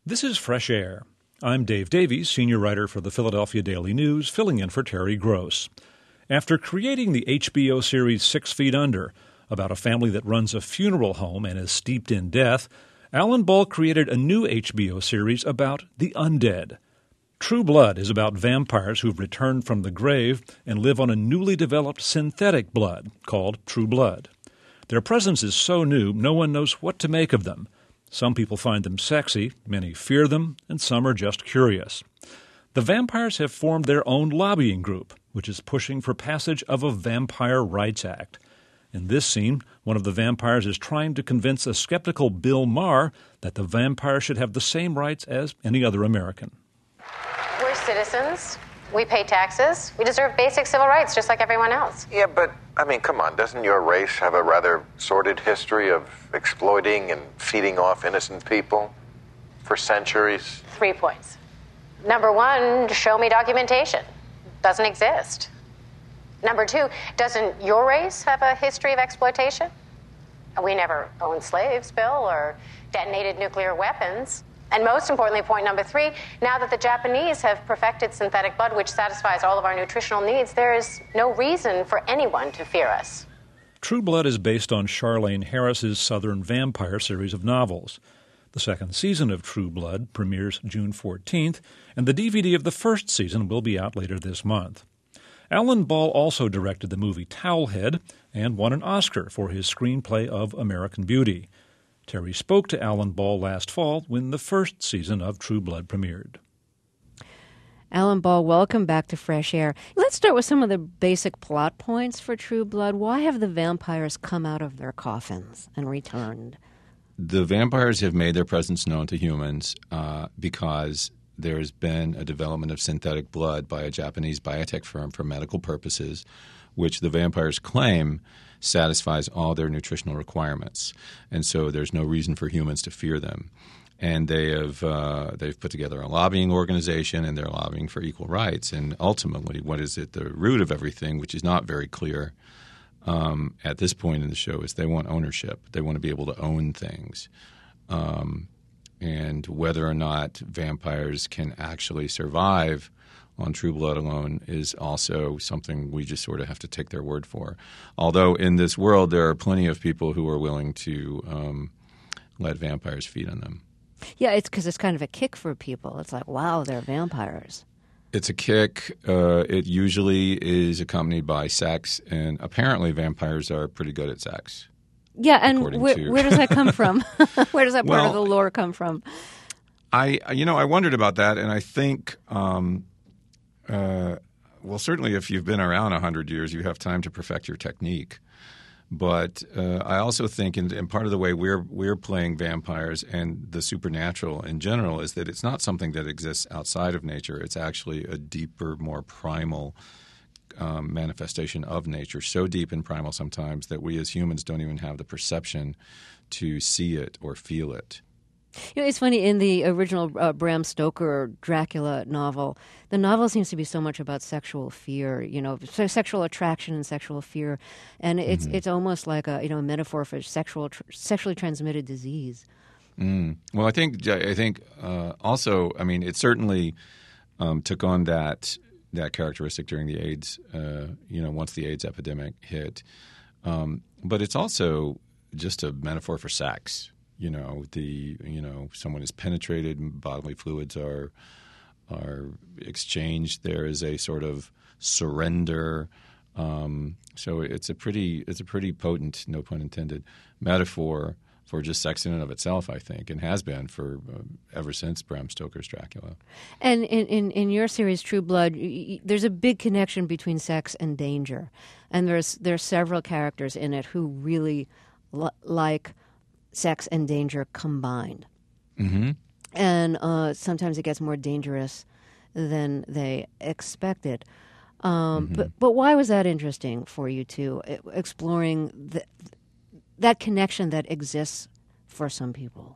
This is Fresh Air. I'm Dave Davies, senior writer for the Philadelphia Daily News, filling in for Terry Gross. After creating the HBO series 6 Feet Under, about a family that runs a funeral home and is steeped in death, Alan Ball created a new HBO series about the undead. True Blood is about vampires who've returned from the grave and live on a newly developed synthetic blood called True Blood. Their presence is so new, no one knows what to make of them. Some people find them sexy, many fear them, and some are just curious. The vampires have formed their own lobbying group, which is pushing for passage of a Vampire Rights Act. In this scene, one of the vampires is trying to convince a skeptical Bill Maher that the vampire should have the same rights as any other American. We're citizens. We pay taxes. We deserve basic civil rights just like everyone else. Yeah, but, come on, doesn't your race have a rather sordid history of exploiting and feeding off innocent people for centuries? 3 points. Number one, show me documentation. Doesn't exist. Number two, doesn't your race have a history of exploitation? We never owned slaves, Bill, or detonated nuclear weapons. And most importantly, point number three, now that the Japanese have perfected synthetic blood, which satisfies all of our nutritional needs, there is no reason for anyone to fear us. True Blood is based on Charlaine Harris's Southern Vampire series of novels. The second season of True Blood premieres June 14th, and the DVD of the first season will be out later this month. Alan Ball also directed the movie Towelhead and won an Oscar for his screenplay of American Beauty. Terry spoke to Alan Ball last fall when the first season of True Blood premiered. Alan Ball, welcome back to Fresh Air. Let's start with some of the basic plot points for True Blood. Why have the vampires come out of their coffins and returned? The vampires have made their presence known to humans because there's been a development of synthetic blood by a Japanese biotech firm for medical purposes, which the vampires claim satisfies all their nutritional requirements. And so there's no reason for humans to fear them. And they've put together a lobbying organization, and they're lobbying for equal rights. And ultimately, what is at the root of everything, which is not very clear at this point in the show, is they want ownership. They want to be able to own things. And whether or not vampires can actually survive on True Blood alone is also something we just sort of have to take their word for. Although in this world there are plenty of people who are willing to let vampires feed on them. Yeah, it's because it's kind of a kick for people. It's like, wow, they're vampires. It's a kick. It usually is accompanied by sex, and apparently vampires are pretty good at sex. Yeah, and where does that come from? Where does that part of the lore come from? I wondered about that, and I think, certainly if you've been around 100 years, you have time to perfect your technique. But I also think, and part of the way we're playing vampires and the supernatural in general is that it's not something that exists outside of nature. It's actually a deeper, more primal manifestation of nature, so deep and primal sometimes that we as humans don't even have the perception to see it or feel it. It's funny, in the original Bram Stoker Dracula novel, the novel seems to be so much about sexual fear, sexual attraction and sexual fear, and it's almost like a metaphor for sexually transmitted disease. Well, I think also, it certainly took on that characteristic during the AIDS, once the AIDS epidemic hit, but it's also just a metaphor for sex. Someone is penetrated, bodily fluids are exchanged. There is a sort of surrender. So it's a pretty potent, no pun intended, metaphor for just sex in and of itself, I think, and has been for ever since Bram Stoker's Dracula. And in your series, True Blood, there's a big connection between sex and danger, and there's several characters in it who really like sex and danger combined. Mm-hmm. And sometimes it gets more dangerous than they expected. But why was that interesting for you two, exploring that connection that exists for some people?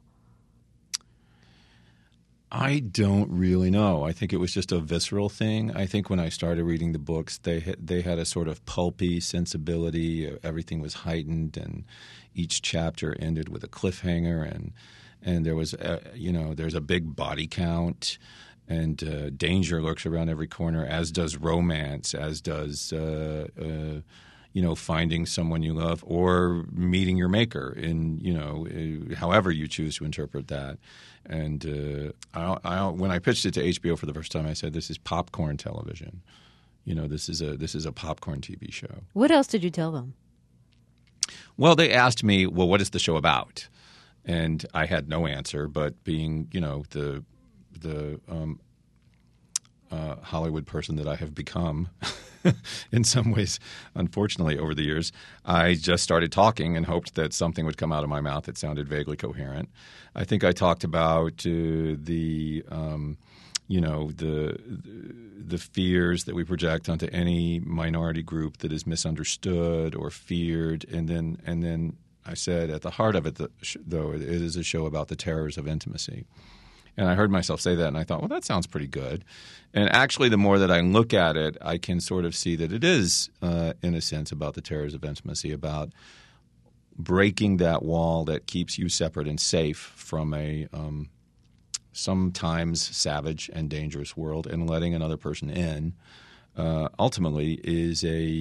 I don't really know. I think it was just a visceral thing. I think when I started reading the books, they had a sort of pulpy sensibility. Everything was heightened, and each chapter ended with a cliffhanger. and there's a big body count, and danger lurks around every corner, as does romance, as does finding someone you love or meeting your maker in however you choose to interpret that. And when I pitched it to HBO for the first time, I said, this is popcorn television. This is a popcorn TV show. What else did you tell them? Well, they asked me, well, what is the show about? And I had no answer, but being, the Hollywood person that I have become in some ways, unfortunately, over the years, I just started talking and hoped that something would come out of my mouth that sounded vaguely coherent. I think I talked about the fears that we project onto any minority group that is misunderstood or feared, and then I said at the heart of it, though, it is a show about the terrors of intimacy. And I heard myself say that, and I thought, well, that sounds pretty good. And actually, the more that I look at it, I can sort of see that it is, in a sense, about the terrors of intimacy, about breaking that wall that keeps you separate and safe from a sometimes savage and dangerous world, and letting another person in. Ultimately, is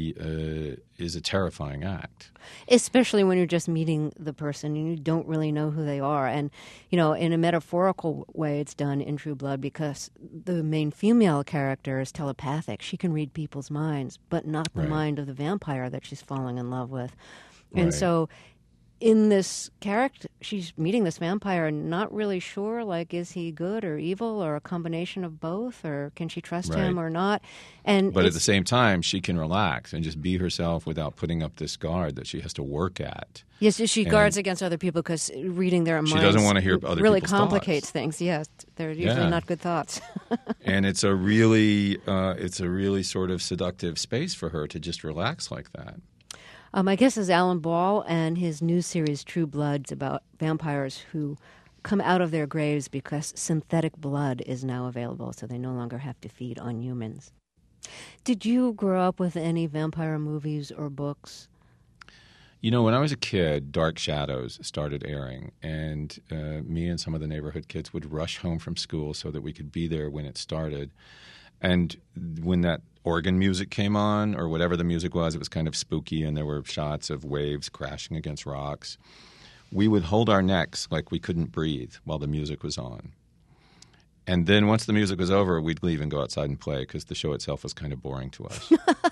a terrifying act. Especially when you're just meeting the person and you don't really know who they are. And, in a metaphorical way, it's done in True Blood because the main female character is telepathic. She can read people's minds, but not the mind of the vampire that she's falling in love with. And so in this character, she's meeting this vampire and not really sure, is he good or evil or a combination of both, or can she trust him or not? But at the same time, she can relax and just be herself without putting up this guard that she has to work at. Yes, she guards against other people because reading their minds, she doesn't want to hear other really people's complicates thoughts. Things. Yes, they're usually not good thoughts. And it's a really sort of seductive space for her to just relax like that. My guest is Alan Ball, and his new series, True Blood, is about vampires who come out of their graves because synthetic blood is now available, so they no longer have to feed on humans. Did you grow up with any vampire movies or books? When I was a kid, Dark Shadows started airing, and me and some of the neighborhood kids would rush home from school so that we could be there when it started. And when that organ music came on, or whatever the music was, it was kind of spooky, and there were shots of waves crashing against rocks. We would hold our necks like we couldn't breathe while the music was on. And then once the music was over, we'd leave and go outside and play because the show itself was kind of boring to us.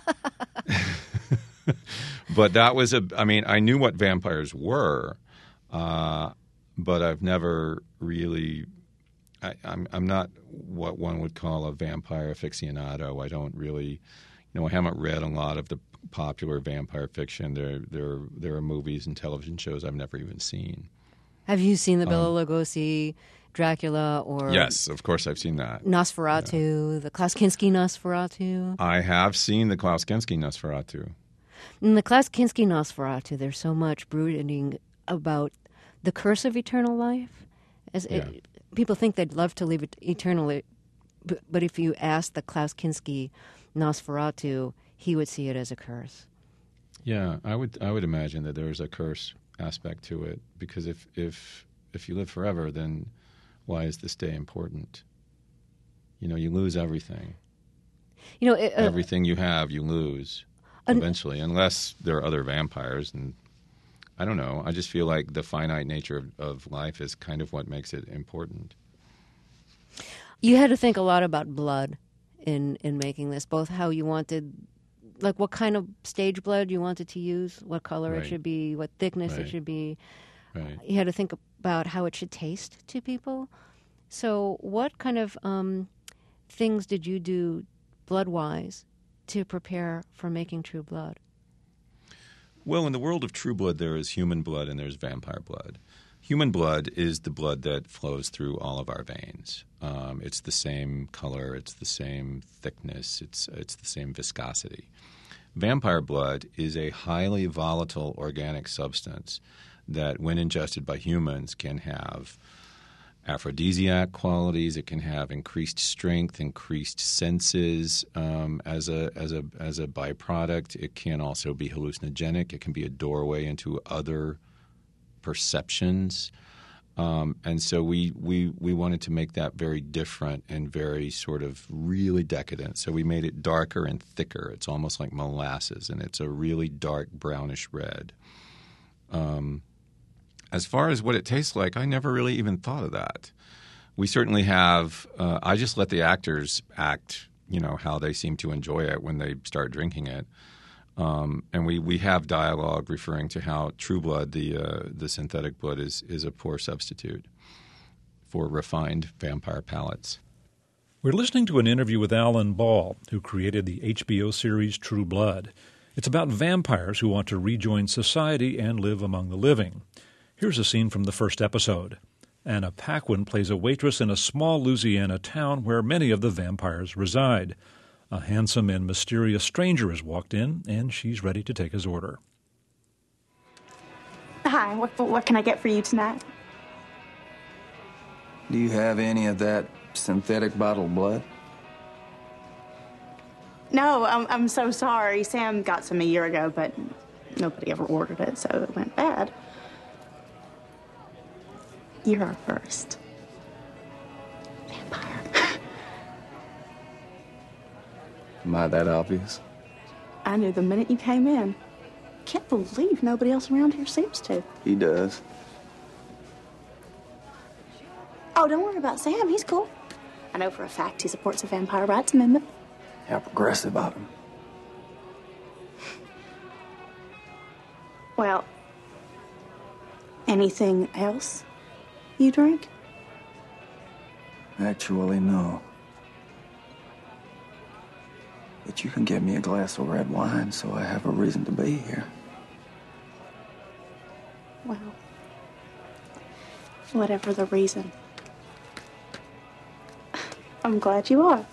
But that was I knew what vampires were, but I've never really... I'm not what one would call a vampire aficionado. I don't really, I haven't read a lot of the popular vampire fiction. There are movies and television shows I've never even seen. Have you seen the Bela Lugosi Dracula or? Yes, of course I've seen that. Nosferatu, the Klaus Kinski Nosferatu. I have seen the Klaus Kinski Nosferatu. In the Klaus Kinski Nosferatu, there's so much brooding about the curse of eternal life. People think they'd love to live eternally, but if you ask the Klaus Kinski Nosferatu, he would see it as a curse. Yeah, I would imagine that there's a curse aspect to it, because if you live forever, then why is this day important? You lose everything. Everything you have, you lose eventually, unless there are other vampires. And I don't know. I just feel like the finite nature of life is kind of what makes it important. You had to think a lot about blood in making this, both how you wanted, what kind of stage blood you wanted to use, what color it should be, what thickness it should be. Right. You had to think about how it should taste to people. So what kind of things did you do blood-wise to prepare for making True Blood? Well, in the world of True Blood, there is human blood and there's vampire blood. Human blood is the blood that flows through all of our veins. It's the same color, it's the same thickness, it's the same viscosity. Vampire blood is a highly volatile organic substance that, when ingested by humans, can have aphrodisiac qualities. It can have increased strength, increased senses as a byproduct. It can also be hallucinogenic. It can be a doorway into other perceptions. And so we wanted to make that very different and very sort of really decadent. So we made it darker and thicker. It's almost like molasses, and it's a really dark brownish red. As far as what it tastes like, I never really even thought of that. We certainly have I just let the actors act, how they seem to enjoy it when they start drinking it. And we have dialogue referring to how True Blood, the synthetic blood, is a poor substitute for refined vampire palates. We're listening to an interview with Alan Ball, who created the HBO series True Blood. It's about vampires who want to rejoin society and live among the living. Here's a scene from the first episode. Anna Paquin plays a waitress in a small Louisiana town where many of the vampires reside. A handsome and mysterious stranger has walked in, and she's ready to take his order. Hi, what can I get for you tonight? Do you have any of that synthetic bottled blood? No, I'm so sorry. Sam got some a year ago, but nobody ever ordered it, so it went bad. You're our first vampire. Am I that obvious? I knew the minute you came in. Can't believe nobody else around here seems to. He does. Oh, don't worry about Sam. He's cool. I know for a fact he supports the Vampire Rights Amendment. How progressive of him. Well, anything else you drink? Actually, no. But you can get me a glass of red wine, so I have a reason to be here. Well, whatever the reason. I'm glad you are.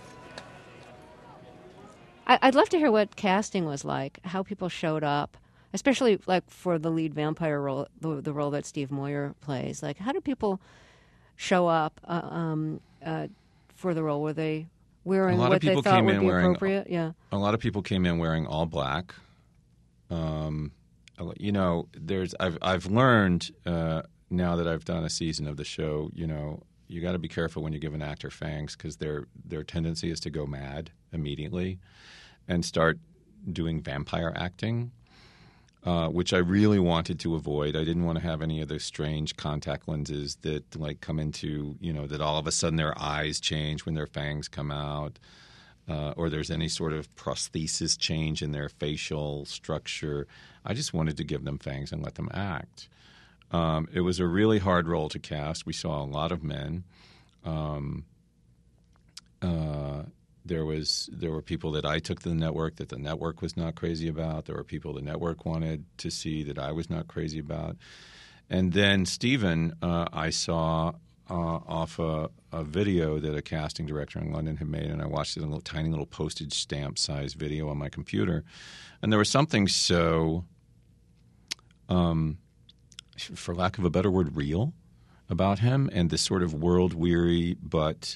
I'd love to hear what casting was like, how people showed up, especially like for the lead vampire role, the role that Steve Moyer plays. Like, how do people show up for the role? Were they wearing what they thought would be appropriate? Yeah. A lot of people came in wearing all black. I've learned now that I've done a season of the show, you got to be careful when you give an actor fangs because their tendency is to go mad immediately and start doing vampire acting, which I really wanted to avoid. I didn't want to have any of those strange contact lenses that come into, that all of a sudden their eyes change when their fangs come out, or there's any sort of prosthesis change in their facial structure. I just wanted to give them fangs and let them act. It was a really hard role to cast. We saw a lot of men. There were people that I took to the network that the network was not crazy about. There were people the network wanted to see that I was not crazy about. And then Stephen, I saw off a video that a casting director in London had made, and I watched it in a tiny little postage stamp size video on my computer. And there was something so, for lack of a better word, real about him, and this sort of world-weary but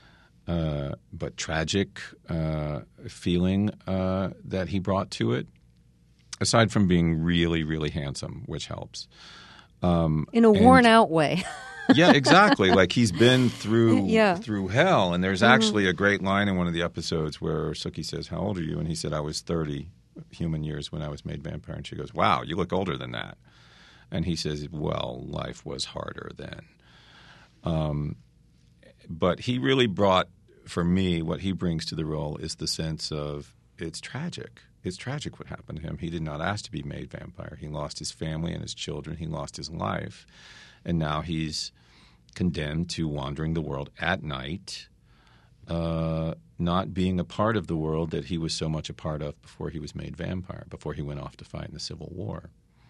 tragic feeling that he brought to it, aside from being really, really handsome, which helps. In a worn-out way. Yeah, exactly. Like he's been through hell. And there's actually a great line in one of the episodes where Sookie says, "How old are you?" And he said, "I was 30 human years when I was made vampire." And she goes, "Wow, you look older than that." And he says, "Well, life was harder then." But he really brought, for me, what he brings to the role is the sense of it's tragic. It's tragic what happened to him. He did not ask to be made vampire. He lost his family and his children. He lost his life. And now he's condemned to wandering the world at night, not being a part of the world that he was so much a part of before he was made vampire, before he went off to fight in the Civil War.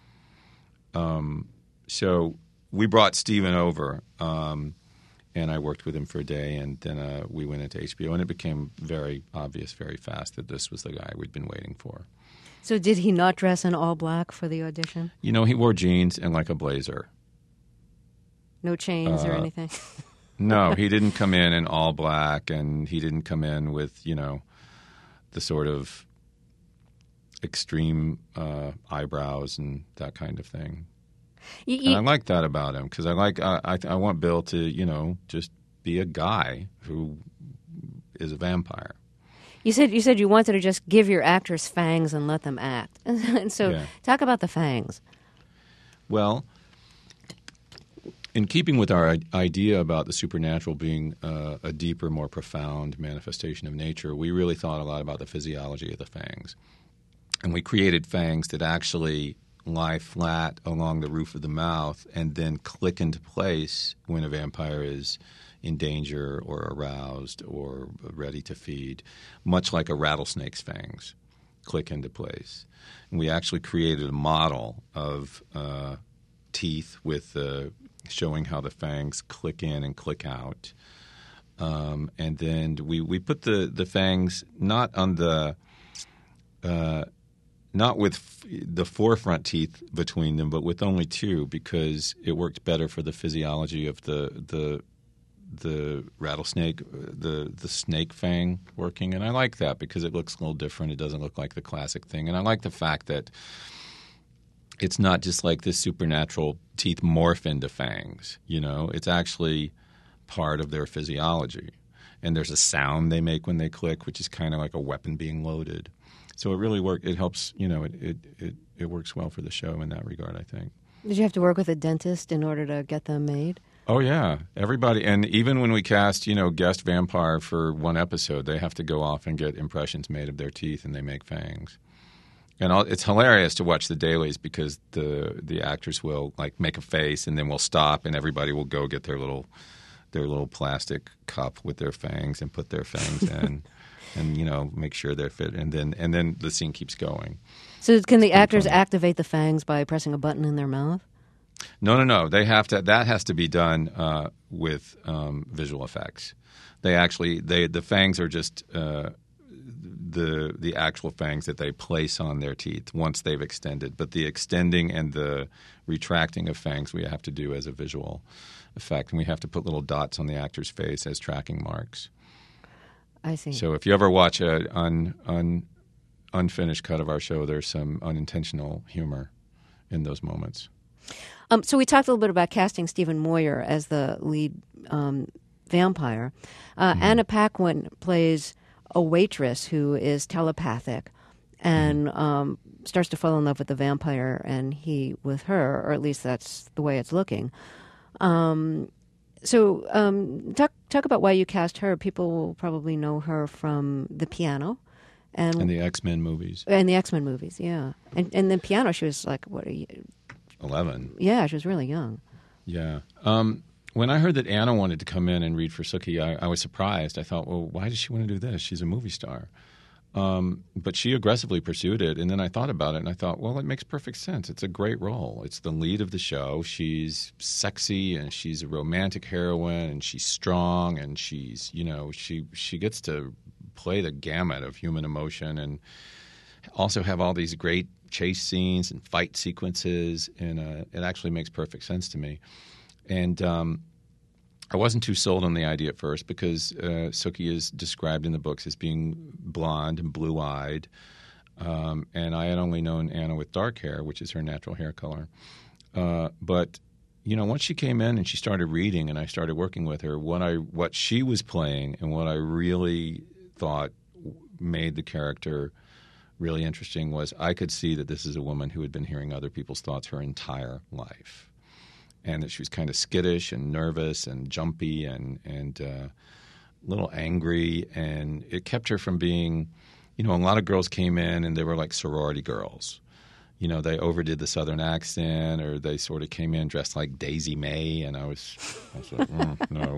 So we brought Stephen over, and I worked with him for a day, and then we went into HBO, and it became very obvious very fast that this was the guy we'd been waiting for. So did he not dress in all black for the audition? He wore jeans and like a blazer. No chains or anything? No, he didn't come in all black, and he didn't come in with, the sort of extreme eyebrows and that kind of thing. And I like that about him because I want Bill to, just be a guy who is a vampire. You said you wanted to just give your actors fangs and let them act. And so talk about the fangs. Well, in keeping with our idea about the supernatural being a deeper, more profound manifestation of nature, we really thought a lot about the physiology of the fangs. And we created fangs that actually lie flat along the roof of the mouth and then click into place when a vampire is in danger or aroused or ready to feed, much like a rattlesnake's fangs click into place. And we actually created a model of teeth with showing how the fangs click in and click out. And then we put the fangs not on the not with the forefront teeth between them, but with only two, because it worked better for the physiology of the rattlesnake, the snake fang working. And I like that because it looks a little different. It doesn't look like the classic thing. And I like the fact that it's not just like this supernatural teeth morph into fangs. It's actually part of their physiology. And there's a sound they make when they click, which is kind of like a weapon being loaded. So it really works. It helps, it works well for the show in that regard, I think. Did you have to work with a dentist in order to get them made? Oh, yeah. Everybody. And even when we cast, guest vampire for one episode, they have to go off and get impressions made of their teeth, and they make fangs. And it's hilarious to watch the dailies because the actors will, make a face, and then we'll stop, and everybody will go get their little plastic cup with their fangs and put their fangs in and, make sure they're fit. And then the scene keeps going. So can the actors activate the fangs by pressing a button in their mouth? No. They have to. That has to be done with visual effects. The fangs are just the actual fangs that they place on their teeth once they've extended. But the extending and the retracting of fangs we have to do as a visual effect, and we have to put little dots on the actor's face as tracking marks. I see. So if you ever watch an unfinished cut of our show, there's some unintentional humor in those moments. So we talked a little bit about casting Stephen Moyer as the lead vampire. Anna Paquin plays a waitress who is telepathic and starts to fall in love with the vampire and he with her, or at least that's the way it's looking. So talk about why you cast her. People will probably know her from The Piano. And the X-Men movies. And the X-Men movies, yeah. And The Piano, she was like, 11. Yeah, she was really young. Yeah. When I heard that Anna wanted to come in and read for Sookie, I was surprised. I thought, well, why does she want to do this? She's a movie star. But she aggressively pursued it, and then I thought about it, and I thought, well, it makes perfect sense. It's a great role. It's the lead of the show. She's sexy, and she's a romantic heroine, and she's strong, and she's, she gets to play the gamut of human emotion and also have all these great chase scenes and fight sequences, and it actually makes perfect sense to me. And I wasn't too sold on the idea at first because Sookie is described in the books as being blonde and blue-eyed, and I had only known Anna with dark hair, which is her natural hair color. But once she came in and she started reading, and I started working with her, what she was playing and what I really thought made the character really interesting was I could see that this is a woman who had been hearing other people's thoughts her entire life. And that she was kind of skittish and nervous and jumpy and a little angry. And it kept her from being, a lot of girls came in and they were like sorority girls. They overdid the Southern accent, or they sort of came in dressed like Daisy May. And I was like, no.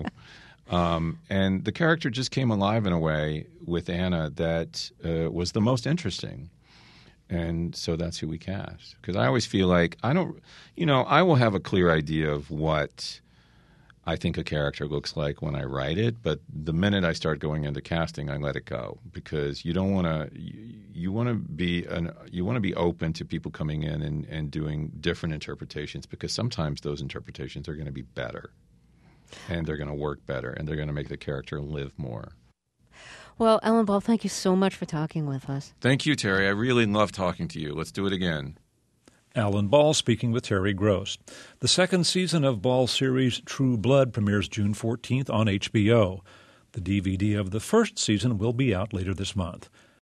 And the character just came alive in a way with Anna that was the most interesting. And so that's who we cast. Because I always feel like I will have a clear idea of what I think a character looks like when I write it. But the minute I start going into casting, I let it go. Because you don't want to – you want to be open to people coming in and doing different interpretations, because sometimes those interpretations are going to be better. And they're going to work better. And they're going to make the character live more. Well, Alan Ball, thank you so much for talking with us. Thank you, Terry. I really love talking to you. Let's do it again. Alan Ball speaking with Terry Gross. The second season of Ball's series True Blood premieres June 14th on HBO. The DVD of the first season will be out later this month.